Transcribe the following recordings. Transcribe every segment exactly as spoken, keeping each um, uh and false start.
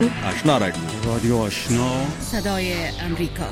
آشنا رادیو رادیو آشنا صدای امریکا.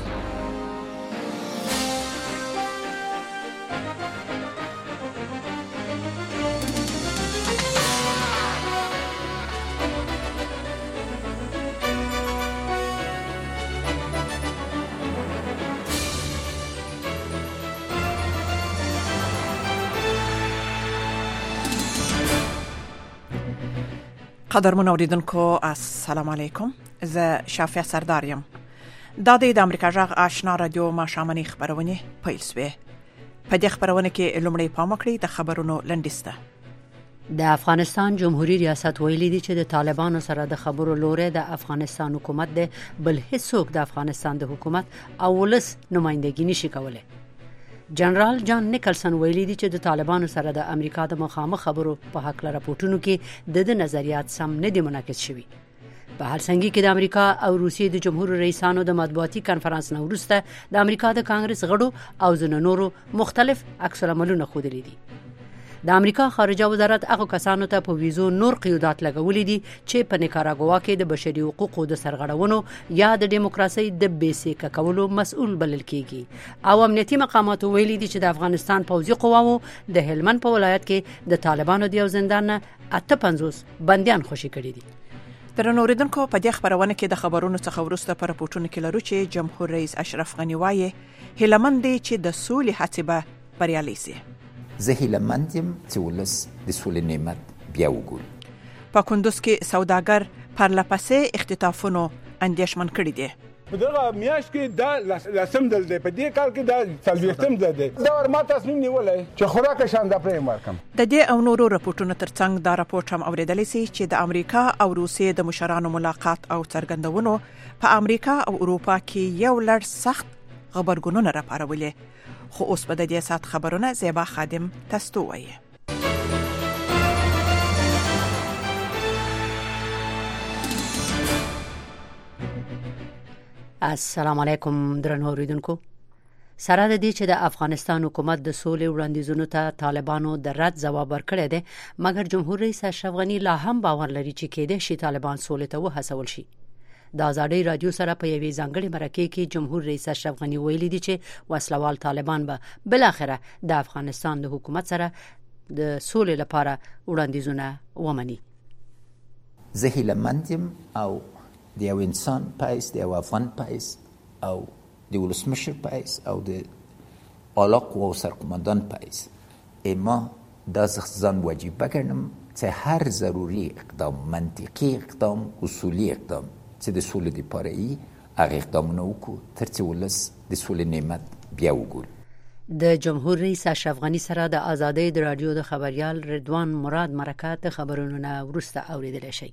قدرمن اوریدونکو السلام علیکم. زه شافیا سردار یم. دا د امریکا جغ آشنا رادیو ماښامنۍ خبرونه پیل شوې. په دې خبرونه کې لومړی پام وکړئ د خبرونو لنډیسته. د افغانستان جمهوریت ریاست ویلي دی چې د طالبانو سره د خبرو لوري د افغانستان حکومت د بل هیڅوک د افغانستان د حکومت او ولس نمائندګي نشي کولای. جنرال جان نیکلسن ویلي دی چې د طالبانو سره د امریکا د مخامخ خبرو په حق لپاره راپورټونو کې د نظریات سم نه دي منعکس شوي. په هلسنګي کې د امریکا او روسیې د جمهور رئیسانو د مطبوعاتي کانفرنس نه وروسته د امریکا د کانګرس غړو او ځینو نورو مختلف عکس العملونه ښودلي دي. د امریکا خارجه وزارت هغه کسانو ته په ویزو نور قیودات لګولې دي چې په نیکاراګوا کې د بشري حقوقو د سرغړونو یا د دیموکراسي د بیسیک کولو مسؤل بلل کیږي. او امنیتي مقامات ویلي دي چې د افغانستان پوځي قواو د هلمند په ولایت کې د طالبانو د یو زندان اته پنځوس بنديان خوشي کړي دي. درنو اوریدونکو په دې خبرونه کې د خبرونو څخه وروسته پر راپورټونو کې لرو چې جمهور رئیس اشرف غنی وایي هلمند دی چې د سولې هڅې به بریالۍ شي. زه هیلهمند یم چې ولس د سولې نعمت بیا وګوري. په کندوز کې سوداګر پرلپسې اختطافونو اندېښمن کړي دي. په دغه میاشت کې دا لسم دل دی، په دې کال کې دا څلوېښتم دل دی. دا ور ما تصمیم نیولی چې خوراک شان د پرې ورکم. د دې او نورو راپورټونو ترڅنګ دا راپورټ هم اوریدلی سي چې د امریکا او روسیې د مشرانو ملاقات او څرګندونو په امریکا او اروپا کې یو لړ سخت غبرګونونه راپارولي. خو اوس په دې سات خبرونه زیبا خادم تاسو وایي. السلام علیکم درنو اوریدونکو. سره د دې چې د افغانستان حکومت د سولې وړاندیزونو ته طالبانو د رد جواب ورکړی دی، مګر جمهور رئیس اشرف غنی لا هم باور لري چې کېدای شي طالبان سولې ته وهڅول شي. د آزادۍ رادیو سره په یوې ځانګړې مرکه کې جمهور رئیس اشرف غنی ویلي دی چې وسلوال طالبان به بل اخره د افغانستان د حکومت سره د سولې لپاره وړاندیزونه ومني. زه هیلهمند یم او د یو انسان پایس، د یو افغان پایس او د ولسمشر پایس او د اعلی قوا سرقمندان پایس اما دا ځان واجب بګڼم چې هر ضروري اقدام، منطقي اقدام، اصولي اقدام چې د سولې لپاره ای هغه اقدامونه وکړو تر څو ولس د سولې نعمت بیا وګوري. د جمهور رئیس اشرف غنی سره د آزادۍ د رادیو د خبريال رضوان مراد مرکه د خبرونو نه ورسته اوریدل شي.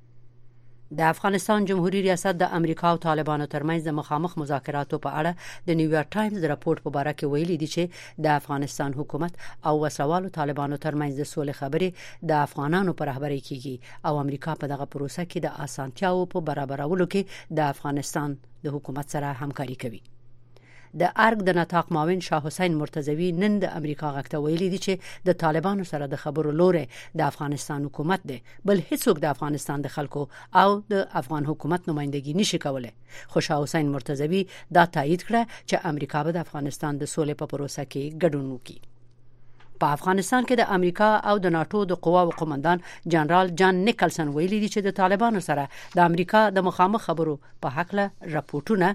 د افغانستان جمهوریت ریاست د امریکا او طالبانو ترمنځ د مخامخ مذاکراتو په اړه د نیویارک ټایمز د راپورټ په اړه کې ویلي دي چې د افغانستان حکومت او وسلوالو طالبانو ترمنځ د سولې خبرې د افغانانو پر رهبرۍ کیږي او امریکا په دغه پروسه کې د اسانتیاو په برابرولو کې د افغانستان د حکومت سره همکاري کوي. د ارګ د نطاق معاون شاه حسین مرتضوی نن د امریکا غاکته ویلي دي چې د طالبانو سره د خبرو لوري د افغانستان حکومت دی، بل هیڅوک د افغانستان د خلکو او د افغان حکومت نمائندګي نشي کولای. خو شاه حسین مرتضوی دا تایید کړه چې امریکا به د افغانستان د سولې په پروسه کې ګډون وکړي. په افغانستان کې د امریکا او د ناتو د قواو قومندان جنرال جان نیکلسن ویلي دي چې د طالبانو سره د امریکا د مخامخ خبرو په حق له راپورټونه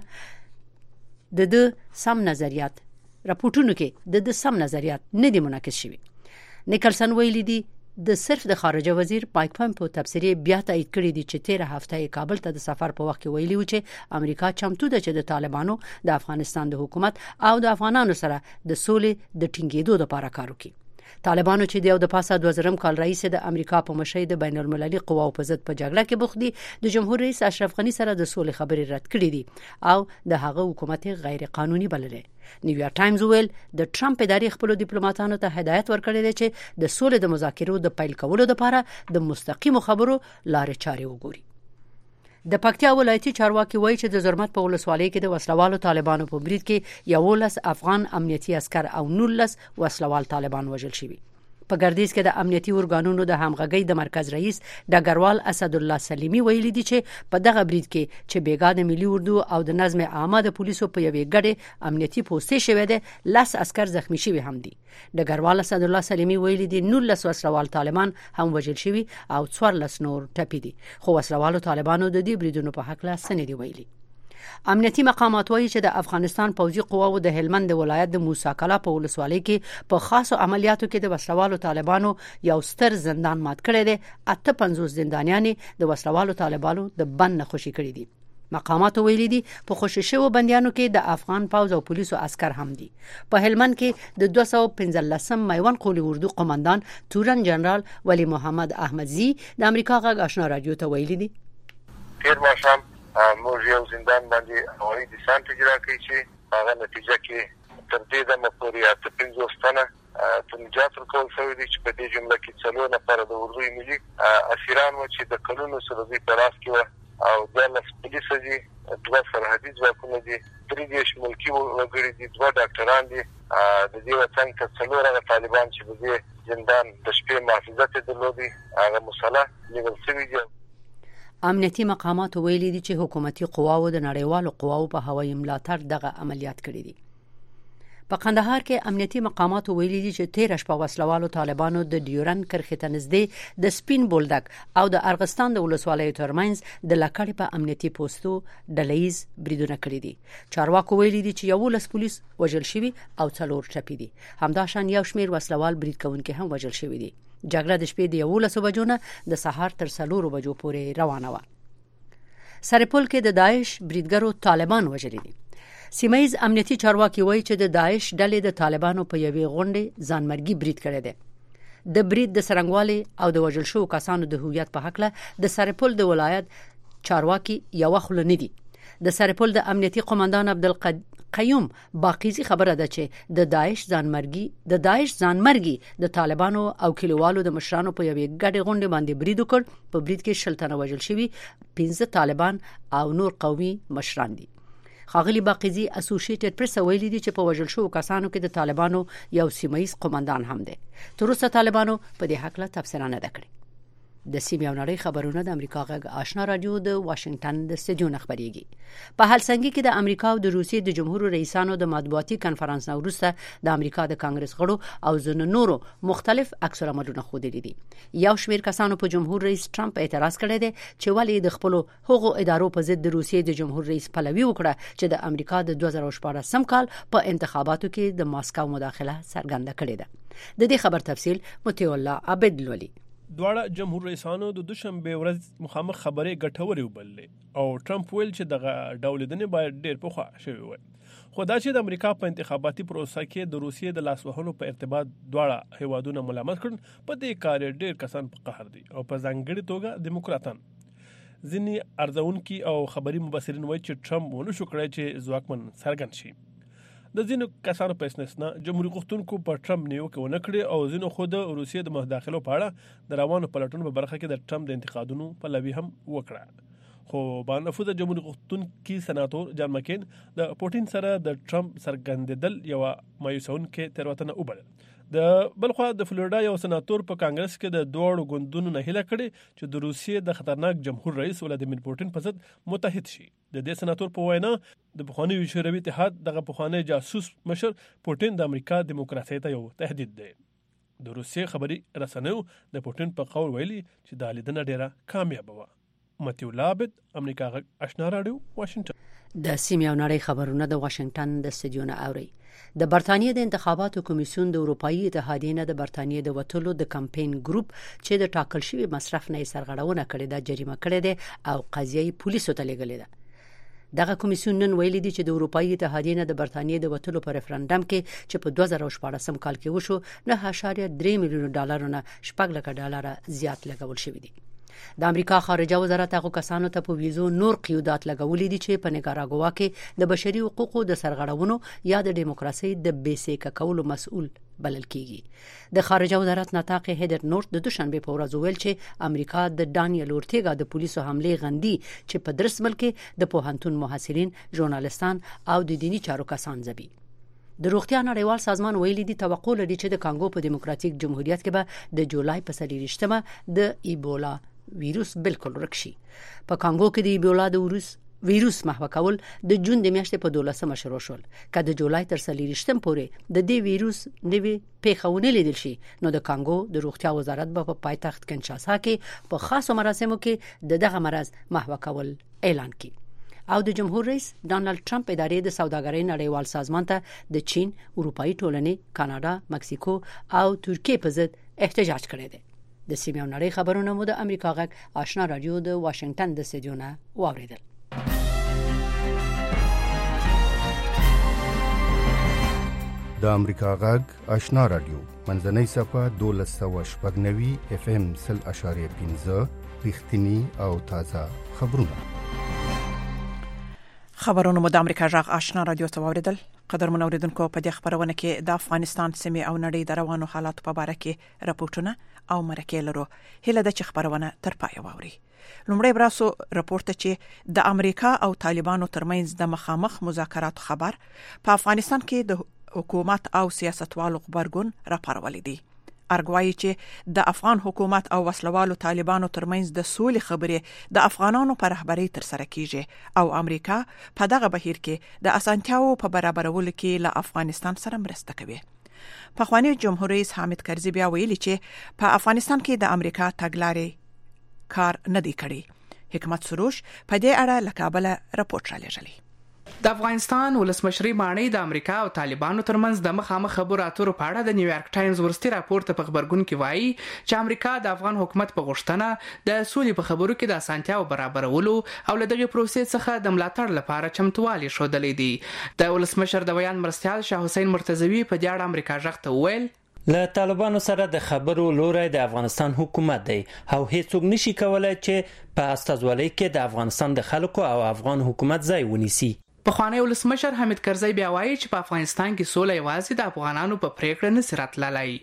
د د سم نظریات راپورټونو کې د د سم نظریات نه دي منعکس شوي. نیکلسن ویلي دي د صرف د خارجه وزیر مایک پامپیو تبصرې بیا تایید کړې دي چې تیره هفته کابل ته د سفر په وخت کې ویلي و چې امریکا چمتو ده چې د طالبانو د افغانستان د حکومت او د افغانانو سره د سولې د ټینګېدو لپاره کار وکړي. طالبانو چې د یو د پاسه دوه زره کال رئیس د امریکا په مشرۍ د بین المللي قواو په ضد په جګړه کې بوخت دي، د جمهور رئیس اشرف غنی سره د سولې خبرې رد کړې دي او د هغه حکومت غیر قانوني بللې. نیویارک ټایمز ویل د ټرمپ ادارې خپل ډیپلوماټانو ته هدایت ورکړی دی چې د سولې د مذاکرو د پیل کولو لپاره د مستقیمو خبرو لارې چارې وګوري. د پکتیا ولایتي چارواکي وایي چې د زرمت په ولسوالۍ کې د وسلوالو طالبانو په برید کې یولس افغان امنیتي عسكر او نولس وسلوال طالبان وژل شوي. په ګردیز کې د امنیتي ارګانونو د همغږۍ د مرکز رئیس ډګروال اسد الله سلیمی ویلي دي چې په دغه برید کې چې بیګا د ملي اردو او د نظم عامه د پولیسو په یوې ګډې امنیتي پوستې شوې ده لاس عسكر زخمی شوي هم دي. ډګروال اسد الله سلیمی ویلي دي نولس وسلوال طالبان هم وژل شوي او څوارلس نور ټپي دي، خو وسلوالو طالبانو د دې بریدونو په حق لا سند ویلي. امنیتي مقامات وایي چې د افغانستان پوځي قواو د هلمند ولایت د موسی کلا په ولسوالۍ کې په خاصو عملیاتو کې د وسلوالو طالبانو یو ستر زندان مات کړی دی. اته پنځوس زندانیان د وسلوالو طالبانو د بند نه خوشي کړي دي. مقامات ویلي دي په خوشي شوو بنديانو کې د افغان پوځ او پولیسو عسكر هم دي. په هلمند کې د دوه سوه پنځلسم میوان قولي اردو قومندان تورن جنرال ولی محمد احمدزی د امریکا غږ آشنا رادیو ته ویلي دي تیر ماښام موږ یو زندان باندې هوایي دیسانت اجرا کړی چې هغه نتیجه کې تر دې دمه پورې اته پنځوس تنه ته نجات ورکول شوي دي چې په دې جمله کې څلور نفره د اردوي ملي اسیران وو چې د کلونو سره دوی په لاس کې وو او دیارلس پولیس دي، دوه سرحدي ځواکونه دي، درې دېرش ملکي وګړي دي، دوه ډاکټران دي. د دې وطن کې څلور هغه طالبان چې د دې زندان د شپې محافظت یې درلودي هغه مسله نیول شوي دي. امنیتي مقامات ویلي دي چې حکومتي قواو د نړیوالو قواو په هوایي ملاتړ دغه عملیات کړي دي. په قندهار کې امنیتي مقامات ویلي دي چې تیر شپه وسلوالو طالبانو د ډیورن کرښې ته نږدې د سپین بولدک او د ارغستان د ولسوالیو ترمنځ د لکړې په امنیتي پوستو ډلهیز بریدونه کړي دي. چارواکو ویلي دي چې یولس پولیس وژل شوي او څلور ټپي دي. همداشان یو شمیر وسلوال برید کوونکي هم وژل شوي دي. جګړه د شپې د یولسو بجو نه د سهار تر څلورو بجو پورې روانه وه. سرپل کې د داعش بریدګرو طالبان وژلي دي. سیمایز امنیتي چارواکي وایي چې د داعش ډلې د طالبانو په یوې غونډې ځانمرګي برید کړی دی. د برید د څرنګوالي او د وژل شوو کسانو د هویت په حق له د سرپل د ولایت چارواکي یو خل نه دي. د سرپل د امنیتي قومندان عبدالقیوم باقیزي خبره ده چې د داعش ځانمرګي د داعش ځانمرګي د طالبانو او کلیوالو د مشرانو په یوې ګډې غونډې باندې برید وکړ. په برید کې شل تنه وژل شوي، پنځه طالبان او نور قومي مشران دي. خاغلی باقیزي اسوسییټډ پریس ویلي دي چې په وژل شوو کسانو کې د طالبانو یو سیمایي قومندان هم دی. تر اوسه طالبانو په دې حق له تفسیر نه کړی. د سیمې او نړۍ خبرونه د امریکا غږ آشنا رادیو د واشنگټن د استودیو نه خبريږي. په هلسنګي کې د امریکا او د روسیې د جمهور رئیسانو د مطبوعاتي کانفرنس نه وروسته د امریکا د کانګرس غړو او ځینو نورو مختلف عکس العملونه ښودلي دي. یو شمیر کسانو په جمهور رئیس ټرمپ اعتراض کړی دی چې ولې د خپل حقوقو ادارو په ضد د روسیې د جمهور رئیس پلوي وکړه چې د امریکا د دوه زره شپاړسم کال په انتخاباتو کې د ماسکو مداخله څرګنده کړې ده. د دې خبر تفصیل متي الله عبد لولي. دواړه جمهور رئیسانو د دوشنبه ورځ مخامخ خبرې ګټورې وبللې او ټرمپ ویل چې دغه ډولدنې باید ډېر پخوا شوی وي. خو دا چې د امریکا په انتخاباتي پروسه کې د روسیې د لاس وهلو په ارتباط دواړه هیوادونه ملامت کړل، په دې کار ډېر کسان په قهر دي او په ځانګړي توګه دیموکراتان. ځینې ارزونکي او خبري مبصرین وایي چې ټرمپ ونه شو کړی چې ځواکمن څرګند شي. د ځینو کسانو په استثنا جمهوریت غوښتونکو په ټرمپ نیوکه ونه کړې او ځینو خو د روسیې د مداخلو په اړه د روانو پلټونو په برخه کې د ټرمپ د انتقادونو پلوي هم وکړه. خو بانفوذ جمهوریت غوښتونکي سناتور جان مکین د پوټین سره د ټرمپ څرګندېدل یو مایوسونکې تېروتنه وبلل. د بلخوا د فلوریډا یو سناتور په کانګرس کې د دوړو ګوندونو نه هیله کړې چې د روسیې د خطرناک جمهور رئیس ولادیمیر پوټین په ضد متحد شي. د دې سناتور په وینا د پخوانی شوروي اتحاد دغه پخوانی جاسوس مشر پوټین د امریکا دیموکراسي ته یو تهدید دی. د روسیې خبري رسنیو د پوټین په قول ویلي چې د لیدنه ډیره کامیاب وه. متي الله عبد امریکا غږ آشنا رادیو واشنگټن. د سیمې او نړۍ خبرونه د واشنگټن د استودیو نه اوري. د برتانیې د انتخاباتو کمیسیون د اروپאי اتحادیې نه د برتانیې د وټلو د کمپاین ګروپ چې د ټاکل شوی مصرف نه سرغړونه کړې ده جریمه کړې ده او قضیه پولیسو ته لګلې ده. دغه کمیسیون نن ویلي دي چې د اروپאי اتحادیې نه د برتانیې د وټلو پر ریفرندم کې چې په دوه زره شپاړسم کال کې وشو نه اشاریه درې میلیون ډالرونه شپږ لک ډالر زیات لګول شوی دي. د امریکا خارجه وزارت هغه کسانو ته په ویزو نور قیودات لګولې دي چې په نیکاراګوا کې د بشري حقوقو د سرغړونو یا د دیموکراسي د بیسیک کولو مسؤل بلل کیږي. د خارجه وزارت نطاق هیدر نورت د دوشنبه په ورځ ویل چې امریکا د دانیل اورتیګا د پولیسو حمله غندي چې په درس ملک د پوهنتون محصلین، ژورنالستان او د دینی چارو کسان زبي. د روغتیا نړیوال سازمان ویلي دی توقع لري چې د کانګو په دیموکراتیک جمهوریت کې به د جولای په څلرویشتمه د ایبولا ویروس بالکل ورک شي. په کانګو کې د ایبولا د ویروس ویروس محو کول د جون د میاشتې په دولسمه شروع شول. که د جولای تر څلرویشتم پورې د دې ویروس نوې پیښونه لیدل شي نو د کانګو د روغتیا وزارت به په پایتخت کنشاسا کې په خاصو مراسمو کې د دغه مرض محو کول اعلان کړي. او د جمهور رئیس ډانلډ ټرمپ ادارې د سوداګرۍ نړیوال سازمان ته د چین، اروپאי ټولنې، کاناډا، مکسیکو او ترکیې په ضد احتجاج کړی دی. د سیمې او نړۍ خبرونه مو د امریکا غږ آشنا رادیو د واشنگټن د استودیو واوریدل. د امریکا غږ آشنا رادیو منځنۍ صفه دولس سوه شپږ نوي اف ام سل اشاریه پنځه رښتینی او تازه خبرونه. خبرونه مو د امریکا غږ آشنا رادیو ته واوریدل. قدر منوریدونکو په دې خبرونه کې د افغانستان سیمې او نړۍ د روانو حالات په اړه کې راپورټونه او مرکې لرو. هله د چ خبرونه تر پای واوري. لومړی براسو راپورټ چې د امریکا او طالبانو ترمنځ د مخامخ مذاکرات خبر په افغانستان کې د حکومت او سیاستوالو خبرګون راپارولې دي. ارګوایي چې د افغان حکومت او وسلوالو طالبانو ترمنځ د سولې خبرې د افغانانو په رهبرۍ تر سره کیږي او امریکا په دغه بهیر کې د اسانتیاو په برابرولو کې له افغانستان سره مرسته کوي. پخوانی جمهور رئیس حامد کرزي بیا ویلي چې په افغانستان کې د امریکا تګلارې کار نه دی کړی. حکمت سروش په دې اړه له کابل راپورټ را لېږلی. د افغانستان ولسمشري ماڼۍ د امریکا او طالبانو ترمنځ د مخامخ خبرو اترو په اړه د نیویارک ټایمز ورستي راپور ته په خبرګون کې وایي چې امریکا د افغان حکومت په غوښتنه د سولې په خبرو کې د اسانتیاو برابرولو او له دغه پروسې څخه د ملاتړ لپاره چمتووالی ښودلی دی. د ولسمشر د بیان مرستیال شاه حسین مرتضوی په دې اړه امریکا غږ ته وویل له طالبانو سره د خبرو لوري د افغانستان حکومت دی او هیڅوک نشي کولای چې په استازولۍ کې د افغانستان د خلکو او افغان حکومت ځای ونیسي. پخوانی ولسمشر حامد کرزي بیا وایي چې په افغانستان کې سوله یوازې د افغانانو په پریکړه نه سي راتللی.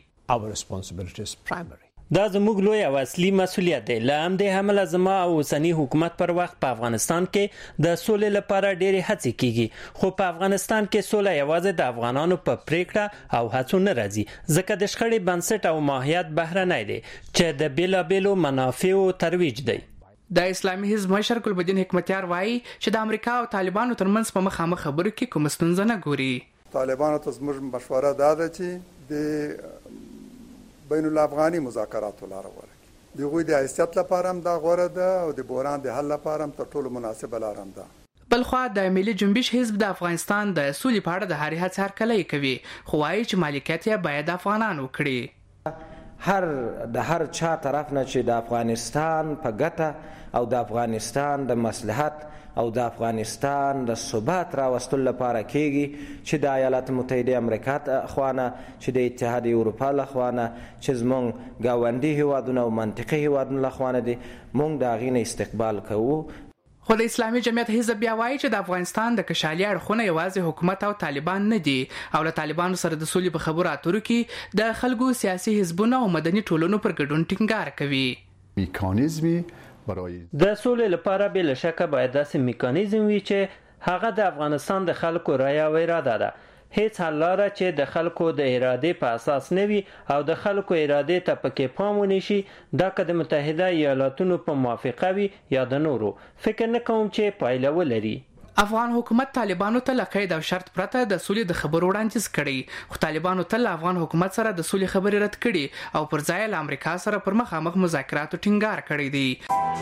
دا زموږ لوی او اصلي مسولیت دی. له همدې امله زما او اوسني حکومت پر وخت په افغانستان کې د سولې لپاره ډېرې هڅې کیږي، خو په افغانستان کې سوله یوازې د افغانانو په پریکړه او هڅو نه راځي، ځکه د شخړې بنسټ او ماهیت بهرنی دی چې د بیلابیلو منافعو ترویج دی. د اسلامي حزب مشر ګلبدین حکمتیار وایي چې د امریکا او طالبانو ترمنځ په مخامخ خبرو کې کوم ستونزه نه ګوري. طالبانو ته زموږ مشوره دا ده چې د بین الافغاني مذاکراتو لاره غوره کړي. د هغوی د حیثیت لپاره هم دا غوره ده او د بحران د حل لپاره هم تر ټولو مناسبه لاره هم ده. بلخوا د ملي جنبش حزب د افغانستان د سولې په اړه د هرې هڅې هرکلی کوي، خو وایي چې مالکیت یې باید افغانان وکړي. هر د هر چا طرف نه چې د افغانستان په ګټه او د افغانستان د مصلحت او د افغانستان د ثبات راوستلو لپاره کېږي چې د ایالات متحده امریکا خوانه چې د اتحاد اروپا له خوانه چې زموږ ګاونډي هیوادونه او منطقي هیوادونه له خوانه دي، موږ د هغې نه استقبال کوو. خو د اسلامي جمعیت حزب بیا وایي چې د افغانستان د کشالي اړخونه یوازې حکومت او طالبان نه دي او له طالبانو سره د سولې په خبرو اترو کې د خلکو سیاسي حزبونو او مدني ټولنو پر ګډون ټینګار کوي. میکانیزمي د سولې لپاره بل شک باید داسې میکانیزم وي چې هغه د افغانستان د خلکو رایه او اراده ده. هیڅ حل لاره چې د خلکو د ارادې په اساس نه وي او د خلکو ارادې ته پکې پام ونشي، دا که د متحده ایالاتونو په موافقه وي یا د نورو، فکر نه کوم چې پایله ولري. افغان حکومت طالبانو ته له قید او شرط پرته د سولې د خبرو وړاندیز کړی، خو طالبانو تل افغان حکومت سره د سولې خبرې رد کړي او پر ځای له امریکا سره پر مخامخ مذاکراتو ټینګار کړی دی.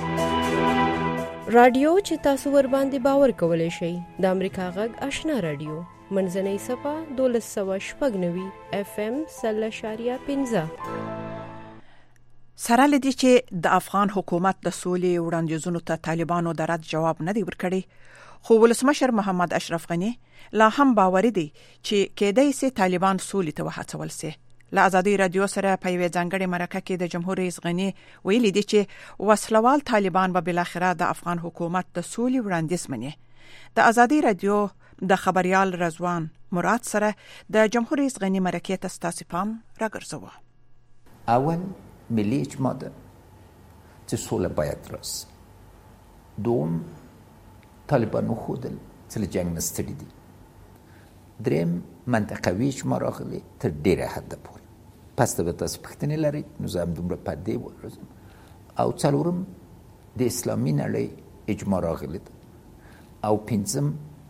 رادیو چې تاسو ور باندې باور کولای شئ د امریکا غږ آشنا رادیو منځنۍ صفه دولس سوه شپږ نوي اف ام سل اشاریه پنځه. سره لدی چې د افغان حکومت د سولې وړاندیزونو ته طالبانو د رد جواب نه دی ورکړی، خو ولسمشر محمد اشرف غنی لا هم باوري دی چې کېدای سي طالبان سولې ته وهڅول سي. له ازادي رادیو سره په یوه ځانګړې مرکه کې د جمهور رئیس غنی ویلي دی چې وسلوال طالبان به بل اخره د افغان حکومت د سولې وړاندیز مني. د ازادي رادیو د خبريال رضوان مراد سره د جمهور رئیس غنی مرکه ته ستاسو پام راګرځوه. اول ملي اجماع ده چې سوله باید راسي. دوم طالبانو خودل چې له جنگ نه ستړي دي. دریم منطقوي اجماع راغلی تر ډیره حده پورې. پس ته به تاسو پوښتنې لرئ، نو زه همدومره په دې ورځم. او څلورم د اسلامي نړۍ اجماع راغلی ده. او پنځم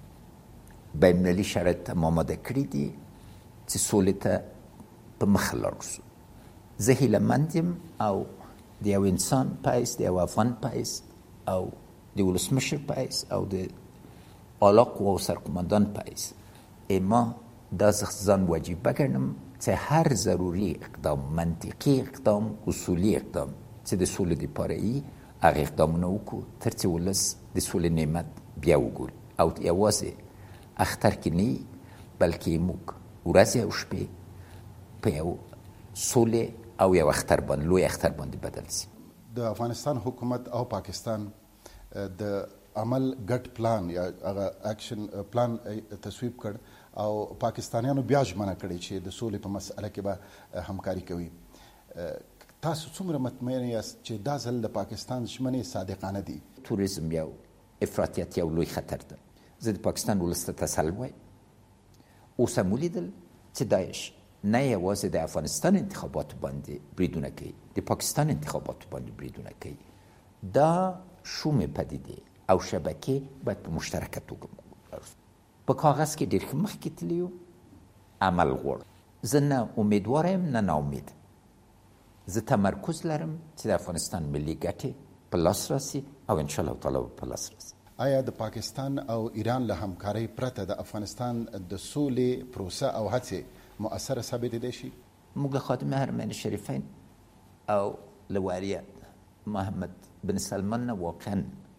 بین المللي شرایط هم آماده کړي دي چې سولې ته په مخه لاړ شو. زه هیلهمند یم او د یو انسان په حیث، د یو افغان په حیث او د ولسمشر په حیث او د اعلی قوا او سرقمندان په حیث ما دا ځان واجبه ګڼم چې هر ضروري اقدام، منطقي اقدام، اصولي اقدام چې د سولې دپاره وي هغه اقدامونه وکړو تر څو ولس د سولې نعمت بیا وګوري. او یوازې اختر کې نه بلکې موږ ورځې او شپې په یو سولې او یو اختر باندې، لوی اختر باندې بدل شي. د افغانستان حکومت او پاکستان د عمل ګډ پلان یا هغه اکشن پلان تصویب کړ او پاکستانیانو بیا ژمنه کړې چې د سولې په مسأله کې به همکاري کوي. تاسو څومره مطمئن یاست چې دا ځل د پاکستان ژمنې صادقانه دي؟ توریزم یو افراطیت یو لوی خطر ده. زه د پاکستان ولس ته تسل وایم. اوس هم ولیدل چې داعش نه یوازې د افغانستان انتخاباتو باندې بریدونه کوي، د پاکستان انتخاباتو باندې بریدونه کوي. دا شومې پدیدې او شبکې باید په مشترکه توګه په کاغذ کې ډېر ښه مخکې تللي یو، عمل غواړو. زه نه امیدواره یم نه ناامید. زه تمرکز لرم چې د افغانستان ملي ګټې په لاس راسي او انشاءالله تعالی په لاس راسي. آیا د پاکستان او ایران له همکارۍ پرته د افغانستان د سولې پروسه او هڅې مؤثره ثابتېدای شي؟ موږ له خادم حرمین شریفین او له والیه محمد بن سلمان نه واقعا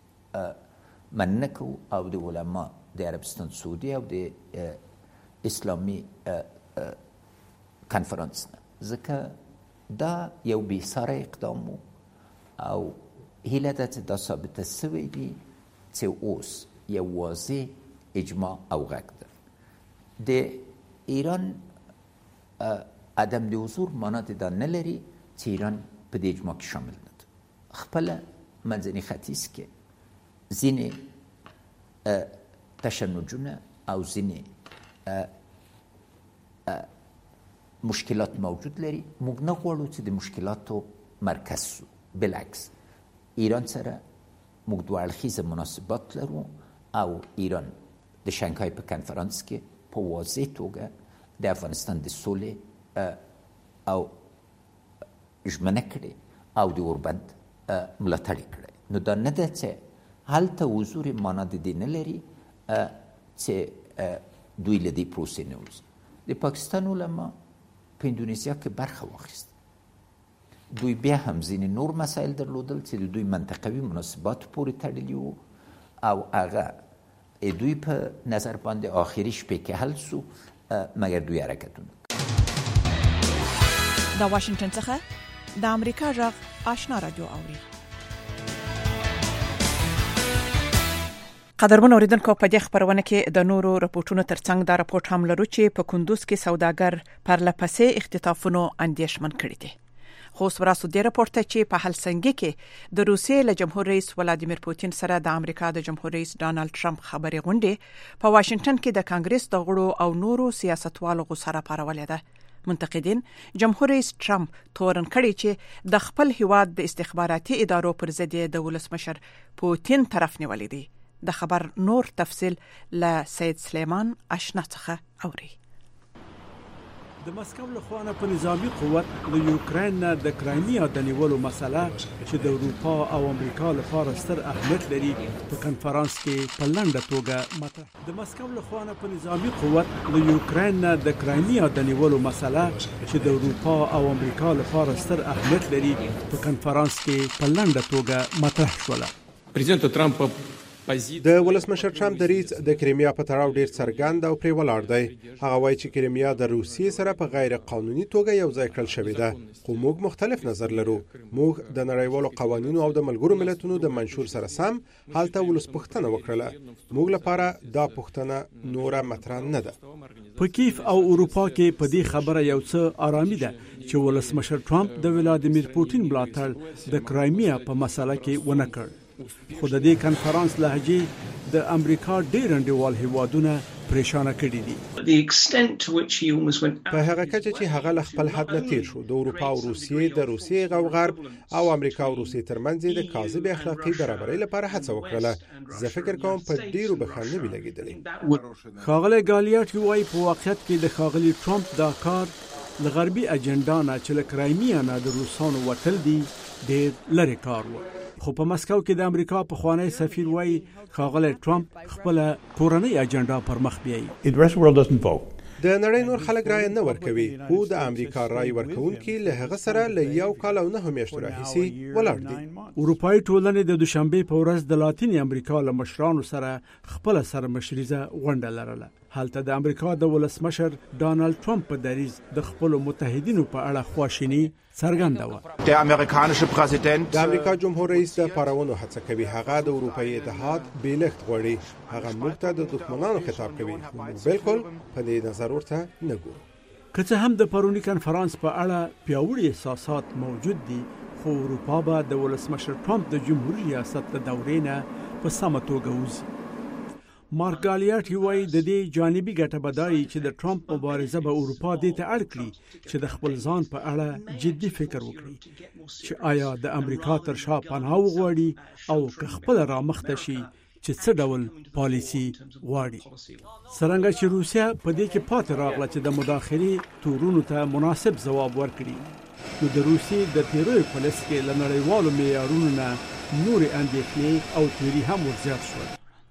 مننه کوو او د علما د عربستان سعودي او د اسلامي کنفرانس نه، ځکه دا یو بېساره اقدام و او هیله ده چې دا ثابته سوی وي چې اوس یو واضح اجماع او غږ ده. د ایران عدم د حضور معنا د دا نه لري چې ایران په دې اجماع کې شامل نه ده. خپله منځني ختیځ کې ځینې تشنجونه او ځینې مشکلات موجود لري. موږ نه غواړو چې د مشکلاتو مرکز شو. بالعکس ایران سره موږ دوه اړخیزه مناسبات لرو او ایران د شانګهای په کنفرانس کې په واضح توګه د افغانستان د سولې او ژمنه کړې او د اوربند ملاتړ یې کړی. نو دا نه ده چې هلته حضور معنا د دې نه لري چې دوی له دې پروسې نه وځي. د پاکستان علما په اندونیزیا کې برخه واخیست. دوی بیا هم ځینې نور مسایل درلودل چې د دوی منطقوي مناسباتو پورې تړلي وو او هغه دوی په نظر باندې آخري شپې کې حل سو، مګر دوی حرکتونه. د واشنگټن څخه د امریکا غږ آشنا رادیو اوري. قدرمن اوریدونکو، په دې خبرونه کې د نورو راپورټونو ترڅنګ دا راپورټ هم لرو چې په کندوز کې سوداګر پرلپسې اختطافونو اندېښمن کړي دي. خو سوراسو د راپورټ چې په هلسنګي کې د روسیې له جمهور رئیس ولادیمیر پوتین سره د امریکا د جمهور رئیس ډانلډ ټرمپ خبرې غونډې په واشنگټن کې د کانګرس د غړو او نورو سیاستوالو غوسه راپارولې ده. منتقدین جمهور رئیس ټرمپ تورن کړي چې د خپل هیواد د استخباراتي ادارو پر ضد د ولسمشر پوتین طرف نیولې دي. د خبر نور تفصیل له سید سلیمان آشنا څخه اوري. د مسکو له خوا په نظامی قوت د یوکرين د کرایمیا د نیولو مسله چې د اروپا او امریکا لپاره ستر اهمیت لري په کنفرانس کې په لنډه توګه مطرح. د مسکو له خوا په نظامی قوت د یوکرين د کرایمیا د نیولو مسله چې د اروپا او امریکا لپاره ستر اهمیت لري په کنفرانس کې په لنډه توګه مطرح شوه. پرزیدنت ترامپ د ولسمشر ټرمپ دریځ د کریمیا په تړاو ډیر څرګند او پرې ولاړ دی. هغه وایي چې کریمیا د روسیې سره په غیر قانوني توګه یو ځای کړل شوې ده، خو موږ مختلف نظر لرو. موږ د نړیوالو قوانینو او د ملګرو ملتونو د منشور سره سم هلته ولس پوښتنه وکړه. موږ لپاره دا پوښتنه نوره مطرح نه ده. په کیف او اروپا کې په دې خبره یو څه آرامي ده چې ولسمشر ټرمپ د ولادیمیر پوتین ملاتړ د کرایمیا په مسله کې ونه کړ. خو د دې کنفرانس لهجه د امریکا ډېر انډیوال هیوادونه پریشانه کړي دي. په هغه کچه چې هغه ل خپل حد نه تیر شو د اروپا او روسیې د روسیې او غرب او امریکا او روسیې ترمنځ د کاذب اخلاقی برابرۍ لپاره هڅه وکړه. زه فکر کوم په ډیرو بخښنه وی لګیدلې. خاغلی ګالیاټ وایي په واقعیت کې د خاغلی ټرمپ دا کار د غربي اجنډا نه چې له کرایمیا نه د روسانو وتل دي ډېر لري کار و. خو په مسکو کې د امریکا په خوانی سفیر وایي خاغلی ټرمپ خپل کورنۍ اجنډا پر مخ بیایي. د نړۍ نور خلک رای نه ورکوي خو د امریکا رای ورکوونکي له هغه سره له یو کال او نه میاشتو راهیسې ولاړ دي. اروپאי ټولنې د دوشنبه په ورځ د لاتینی امریکا له مشرانو سره خپل سره مشریزه غونډه لرله. هلته د امریکا د ولسمشر ډانلډ ټرمپ په دریځ د خپل متحدینو په اړه خواشینی څرګنده و. د امریکا جمهور رئیس د پارونو هڅه کوي هغه د اروپאי اتحاد بیلښت غوړي هغه موږ ته د دښمنانو خطاب کوي. بالکل په دې نظر ورته نه ګورو. که څه هم د پرونی کنفرانس په اړه پیاوړي احساسات موجود دي خو اروپا به د ولسمشر ټرمپ د جمهوریت ریاست د دورې نه په سمه توګه وځي. مارک ګالیاټ وایي د دې جانبي ګټه بدایي چې د ټرمپ مبارزه به اروپا دې ته اړ کړي چې د خپل ځان په اړه جدي فکر وکړي چې آیا د امریکا تر شا پناه وغواړي او که خپل رامخته شي چې څه ډول پالیسی غواړي. څرنګه چې روسیا په دې کې پاتې راغله چې د مداخلې تورونو ته مناسب ځواب ورکړي نو د روسیې د تیروي پولیس کې له نړیوالو معیارونو نه نور اندېښنې او تیری هم ورزیات شول.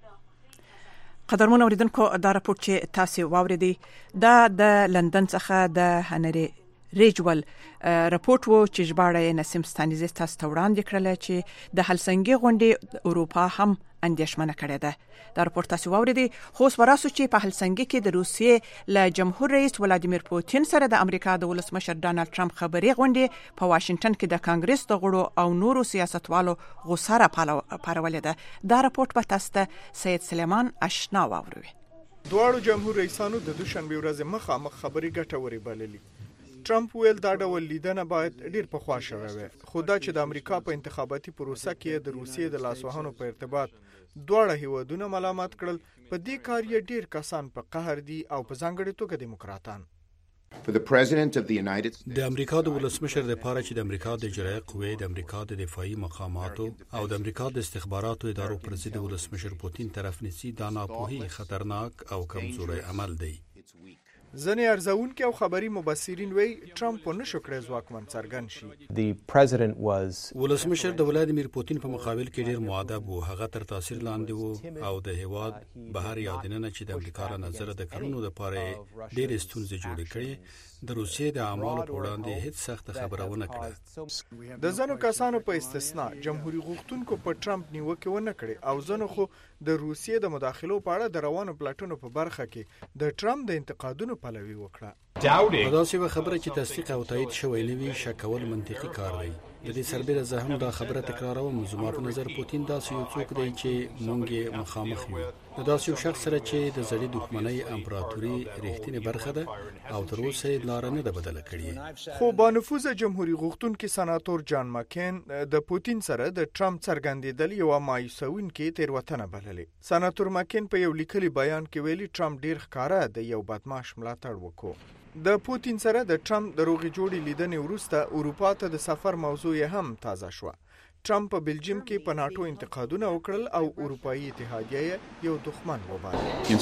قدرمن اوریدونکو دا راپور چې تاسو واوریدي دا د لندن څخه د هنري ریجول راپورټ وو چې ژباړه نسیم ستانیزه تاسو ته وړاندې کړل چې د هلسنګي غونډې اروپا هم اندیشمنه کړې ده. دا راپور تاسو واوریدي خو وراسو چې په هلسنګي کې د روسیې له جمهور رئیس ولادیمیر پوتین سره د امریکا د ولسمشر ډانلډ ټرمپ خبري غونډې په واشنگټن کې د کانګرس د غړو او نورو سیاستوالو غوساره پارولې ده. دا راپور په تاسو ته سید سلیمان آشنا واوروي. دواړو جمهور رئیسانو د دوشنبه ورځ مخامخ خبري ګټوري بللې. ټرمپ ویل دا ډول لیدنه باید ډیر پخوا شوی وي خو دا چې د امریکا په انتخاباتي پروسه کې د روسیې د لاسوهنو په ارتباط دواړه هیوادونه ملامت کړل په دې کار یې ډیر کسان په قهر دي او په ځانګړي توګه دیموکراتان. د امریکا د ولسمشر لپاره چې د امریکا د اجرایه قوې د امریکا د دفاعي مقاماتو او د امریکا د استخباراتو ادارو پر ضد ولسمشر پوتین طرف نیسي دا ناپوهي خطرناک او کمزوري عمل دی. ځنې ارزونکي او خبري مبصرین وایي ټرمپ نه شو کړی ځواکمن څرګند شي. ولسمشر د ولادیمیر پوتین په مقابل کې ډیر مؤدب وو. هغه تر تاثیر لاندې وو او د هیواد بهر یادینه چې د امریکا له نظر د کلونو لپاره ډیر ستونزې جوړې کړې د روسیې د اعمالو په وړاندې هیڅ سخت خبرونه کړه. د ځنو کسانو په استثناء جمهوریت غوښتونکو په ټرمپ نیوکه ونه کړې او ځنو خو د روسیې د مداخلو په اړه د روانو پلاټونو په برخه کې د ټرمپ د انتقادونو پلوي وکړه. دا څه خبره چې تصدیق او تایید شوی نه وي شکول منطقي کار دی. د دې سربېره زه هم دا خبره تکراروم زما په نظر پوتین داسې یو څوک دی چې مونږ یې مخامخ یو د داسې یو شخص سره چې د زړې دښمنۍ امپراتوري ریښتینې برخه ده او تر اوسه یې لار نه ده بدله کړې. خو بانفوذ جمهوریت غوښتونکي سناتور جان مکین د پوتین سره د ټرمپ څرګندېدل یو مایوسونکې تېروتنه بللې. سناتور مکین په یو لیکلي بیان کې ویلي ټرمپ ډیر ښکاره د یو بدمعاش ملاتړ وکړ. د پوتین سره د ټرمپ د روغې جوړې لیدنې وروسته اروپا ته د سفر موضوع هم تازه شوه. ټرمپ په بلجیم کې په ناتو انتقادونه وکړل او اروپאי اتحادیه یو دښمن وباله.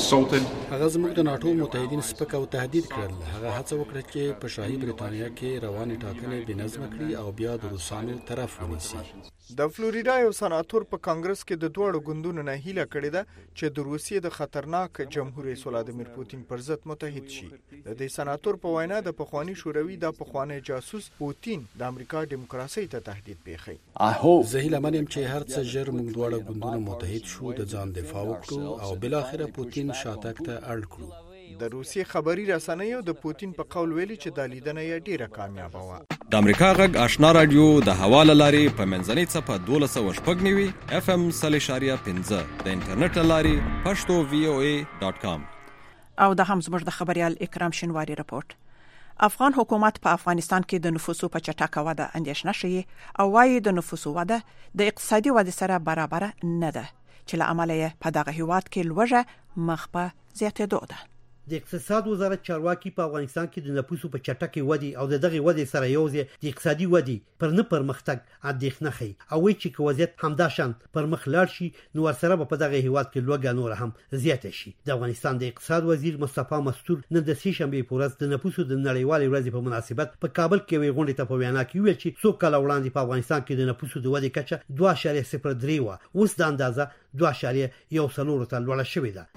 هغه زموږ د ناتو متحدین سپک او تهدید کړل. هغه هڅه وکړه چې په شاهي بریتانیا کې روانې ټاکنې بنظم کړي او بیا د روسانو طرف ونیسي. د فلوریدا یو سناتور په کانګرس کې د دوړو ګوندونو نه هیله کړې ده چې د روسیې د خطرناک جمهور رئیس ولادیمیر پوتین پر ضد متحد شي. د دې سناتور په وینا د پخوانی شوروي د پخوانی جاسوس پوتین د امریکا دیموکراسي ته تهدید پیښي. زه هیله منم چې هر څه ژر موږ دواړه ګوندونه متحد شو د ځان دفاع وکړو او بل اخره پوتین شاتګ ته اړ کړو. د روسیې خبري رسنیو د پوتین په قول ویلي چې د لیدنه یې ډیره کامیابه و. د امریکا غږ آشنا رادیو د حواله لاري په منځنۍ صفه دولس او شپږ نیوي اف ام صالح شاریه پنځه د انټرنیټ لاري پښتو وی او ای ډاټ کام. او د هم زموږ د خبريال اکرام شینواری رپورت. افغان حکومت په افغانستان کې د نفوسو په چټکه وده اندیشنه شي او وايي د نفوسو وده د اقتصادي وده سره برابر نه ده. چې له امله یې په دغه هیواد کې لوږه مخ په زیاتېدو ده. د اقتصاد وزارت چارواکي په افغانستان کې د نفوسو په چټکې ودی او د دغه ودی سره یوځای د اقتصادي ودی پر نه پرمختګ اندېښنه خي او وایي چې که وضعیت همدا شان پر مخ لاړ شي نو ورسره به په دغه هیواد کې لوږه نور هم زیاته شي. د افغانستان د اقتصاد وزیر مصطفی مستور نن د سې شنبې په ورځ د نفوسو د نړیوالې ورځې په مناسبت په کابل کې یوې غونډې ته په وینا کې ویل چې څو کاله وړاندې په افغانستان کې د نفوسو د ودې کچه دوه اعشاریه صفر درې وه، اوس د اندازه دوه اعشاریه یو څلور ته لوړه شوې ده.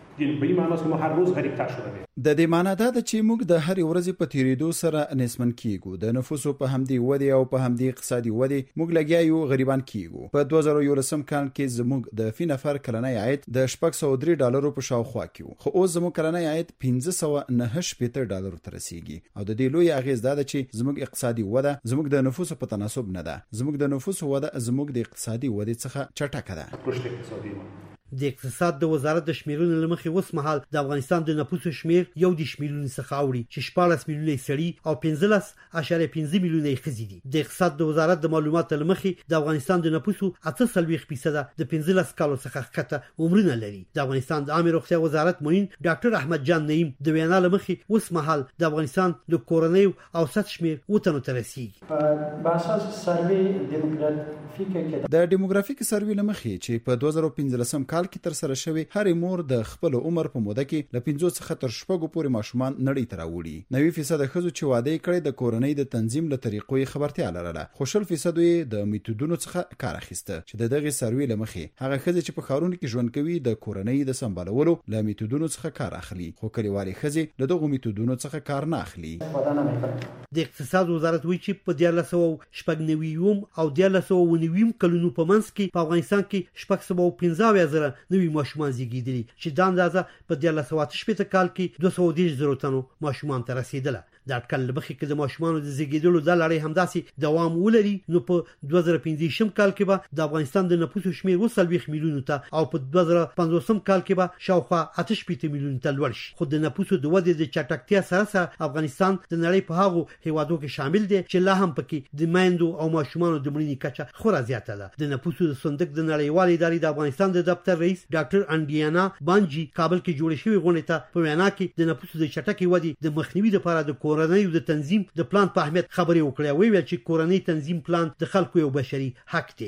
د دې معنی دا ده چې موږ د هر ورځې په تیریدو سره نسبن کیږو. د نفوسو په همدې ودی او په همدې اقتصادي ودی موږ لګیا یو غریبان کیږو. په دوه زره یولسم کال کې زموږ د فی نفر کلنی عاید د شپږ سوه درې ډالرو په شاوخوا کې و، خو اوس زموږ کلنی عاید پنځه سوه نهه شپېته ډالرو ته رسیږي. او د دې لوی اغیز دا ده چې زموږ اقتصادي وده زموږ د نفوسو په تناسب نه ده. زموږ د نفوسو وده زموږ د اقتصادي ودې څخه چټکه ده. د اقتصاد د وزارت د شمیرونو لمخې اوس مهال د افغانستان د نفوسو شمیر یو د شمیرونو څخه اوړي چې شپاړس میلیونه سړي او پنځلس اعشاریه پنځه میلیونه ښځې دي. د اقتصاد د وزارت د معلوماتو لمخې د افغانستان د نفوسو اته څلوېښت فیصده د پنځلس کالو څخه ښکته عمرونه لري. د افغانستان د عامه روغتیا وزارت معین ډاکټر احمد جان نعیم د وینا لمخې اوس مهال د افغانستان د کورنیو اوسط شمیر وتنو ته رسیږي. په اساس سروې دیموګرافیک د دیموګرافیک سروې لمخې چې په دوه زره پنځلسم کال کې تر سره شوی هر مور د خپل عمر په موده کې ل پنځه څخه تر شپږو پورې ماشومان نړۍ ته راوړي. نوي فیصد ښځو چې واده کړي د کورنۍ د تنظیم له طریقو خبرتیا لرله، خو شل فیصد یې د میتودونو څخه کار اخیسته چې د دغه سروې لمخې هغه ښځې چې په ښارونو کې ژوند کوي د کورنۍ د سمبالولو له میتودونو څخه کار اخلي، خو کلیوالي ښځې له دغه میتودونو څخه کار نه اخلي. د اقتصاد وزارت وایي چې په دیارلس سوه شپږ نوي او دیارلس سوه اووه نوي کلونو په منځ کې په افغانستان کې شپږ سوه پنځه اویا زره نوي ماشومان زیږیدلي چې د اندازه په دیارلس سوه اته شپېته کال کې دوه سوه دېرش زره تنو ماشومان ته رسیدله. د اټکل لمخې کې د ماشومانو د زیږیدلو د لړۍ همداسې دوام ولري نو په دوه زره پنځویشتم کال کې به د افغانستان د نفوسو شمیر اووه څلوېښت میلیونو ته او په دوه زره پنځوسم کال کې به شاوخوا اته شپېته میلیونو ته لوړ شي. خو د نفوسو د ودې د چټکتیا سره سره افغانستان د نړۍ په هغو هیوادو کې شامل دی چې لا هم پکې د میندو او ماشومانو د مړینې کچه خورا زیاته ده. د نفوسو د صندوق د نړیوال ادارې د افغانستان د دفتر رئیس ډاکټر انډیانا بانجی کابل کې جوړ شوی غونډه ته په وینا کې د نفوسو د چټکې ودې د مخنیوي لپاره د کورنۍ د تنظیم د پلان په اهمیت خبرې وکړې. ویل چې کورنۍ تنظیم پلان د خلکو یو بشري حق دی.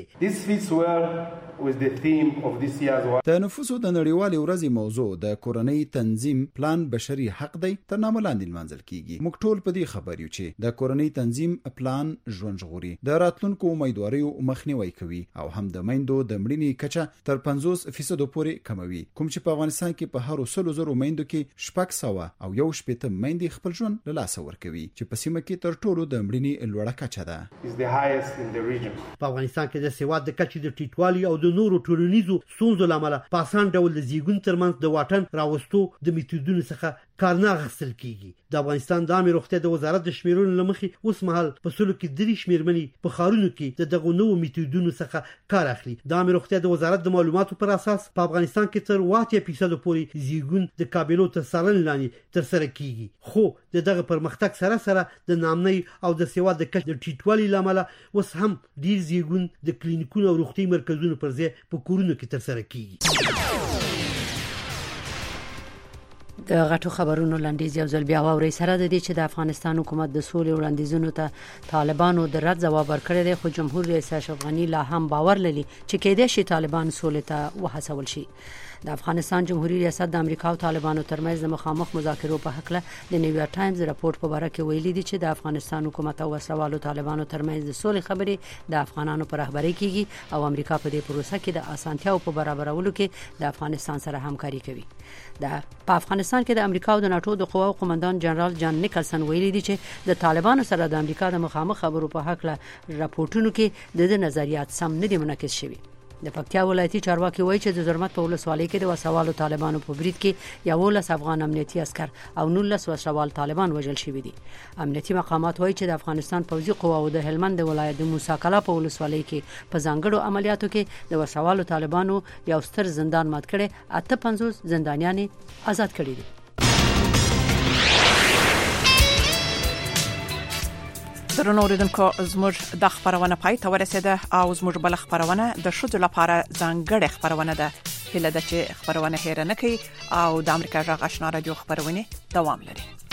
د نفوسو د نړیوالې ورځې موضوع د کورنۍ تنظیم پلان بشري حق دی تر نامه لاندې لمانځل کیږي. موږ ټول په دې خبر یو چې د کورنۍ تنظیم پلان ژوند ژغوري، د راتلونکو امیدواریو مخنیوي کوي او هم د میندو د مړینې کچه تر پنځوس فیصد پورې کموي، کوم چې په افغانستان کې په هر سلو زرو میندو کې شپږ سوه او یو شپېته میندې خپل ژوند له لاسه ورکوي چې په سیمه کې تر ټولو د مړینې لوړه کچه ده. په افغانستان کې د سواد د کچې د ټیټوالي او د نورو ټولنیزو ستونزو لامل په اسان ډول د زیږون ترمنځ د واټن راوستو د میتودونو څخه کار نه اخیستل کیږي. د افغانستان د عامه روغتیا د وزارت د شمیرونو لمخې اوس مهال په سلو کې درې شمیرمنې په ښارونو کې د دغو نوو میتودونو څخه کار اخلي. د عامه روغتیا د وزارت د معلوماتو پر اساس په افغانستان کې تر اووه اتیا فیصد پورې زیږون د قابلو تر څارنې لاندې ترسره کیږي، خو د دغه پرمختګ سره سره د نامنۍ او د سواد د کچې د ټیټوالي لامل اوس هم ډیر زیږون د کلینیکونو او روغتي مرکزونو پر ځای په کورونو کې ترسره کیږي. د غټو خبرونو لاندیز یو ځل بیا واوري سره د دې چې د افغانستان حکومت د سولې وړاندیزونو ته طالبانو د رد جواب ورکړی دی، خو جمهور رئیس اشرف غنی لا هم باور لري چې کېدای شي طالبان سولې ته وهڅول شي. د افغانستان جمهوریت ریاست د امریکا او طالبانو ترمنځ د مخامخ مذاکرو په حق له د نیویارک ټایمز راپورټ په اړه کې ویلي دي چې د افغانستان حکومت او وسلوالو طالبانو ترمنځ د سولې خبرې د افغانانو پر رهبرۍ کیږي او امریکا په دې پروسه کې د اسانتیاو په برابرولو کې د افغانستان سره همکاري کوي. د په افغانستان کې د امریکا او د ناتو د قواو قومندان جنرال جان نیکلسن ویلي دي چې د طالبانو سره د امریکا د مخامخ خبرو په حق له راپورټونو کې د نظریات سم نه دي منعکس شوي. د پکتیا ولایتي چارواکي وایي چې د زرمت په ولسوالۍ کې د وسوالو طالبانو په برید کې یوولس افغان امنیتي عسكر او نولس وسوال طالبان وژل شوي دي. امنیتي مقامات وایي چې د افغانستان پوځي قواو د هلمند ولایت د موسی کلا په ولسوالۍ کې په ځانګړو عملیاتو کې د وسوالو طالبانو یو ستر زندان مات کړي، اته پنځوس زندانیان آزاد کړي دي. درنو اوریدونکو زموږ د خبرونه پای ته ورسیده او زموږ بل خبرونه د شذو لپاره ځانګړې خبرونه ده. هله د چې خبرونه هیر نه کوي او د امریکا غږ آشنا رادیو خبرونه دوام لري.